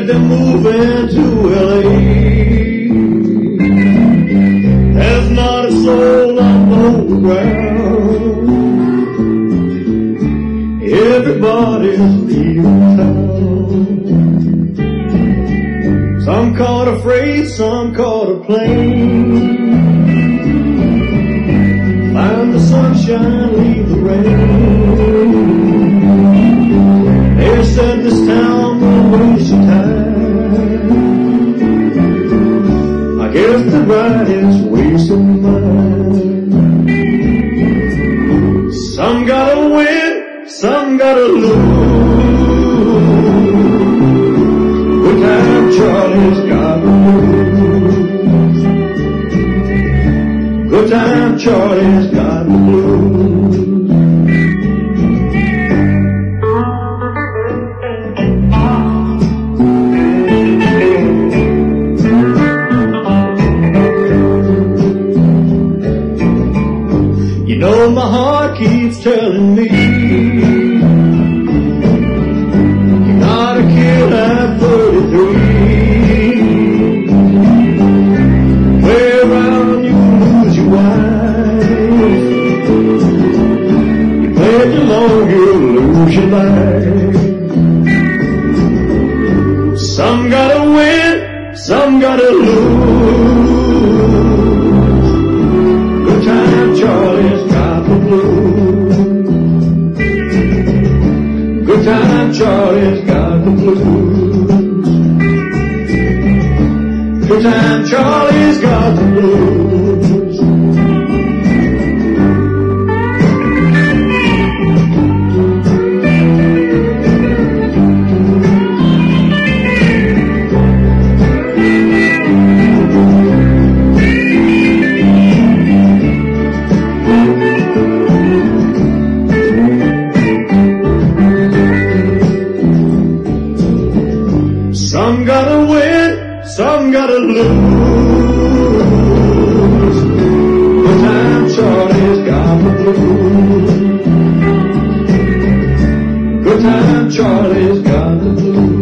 Said they're moving to L.A. There's not a soul on the ground. Everybody's leaving town. Some caught a freight, some caught a plane. Find the sunshine, leave the rain. They said this town will waste your time. I guess the ride is wasting mine. Some gotta win, some gotta lose. Good time Charlie's got the blues. Good time Charlie's got the blues. You know my heart keeps telling me you got a kid at 33. Play around, you lose your wife. You play too long, you'll lose your life. Some gotta win, some gotta lose. Good time Charlie's got the blues. Good time Charlie's got the blues. Good time Charlie's got the blues. Some gotta win, some gotta lose. Good time Charlie's got the blues. Good time Charlie's got the blues.